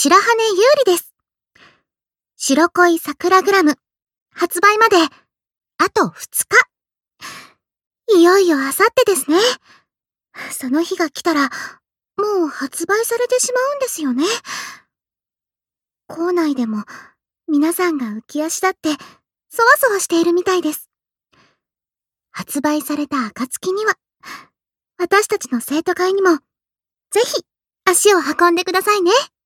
白羽ゆうりです。白恋桜グラム、発売まで、あと2日。いよいよあさってですね。その日が来たら、もう発売されてしまうんですよね。校内でも、皆さんが浮き足立って、そわそわしているみたいです。発売された暁には、私たちの生徒会にも、ぜひ、足を運んでくださいね。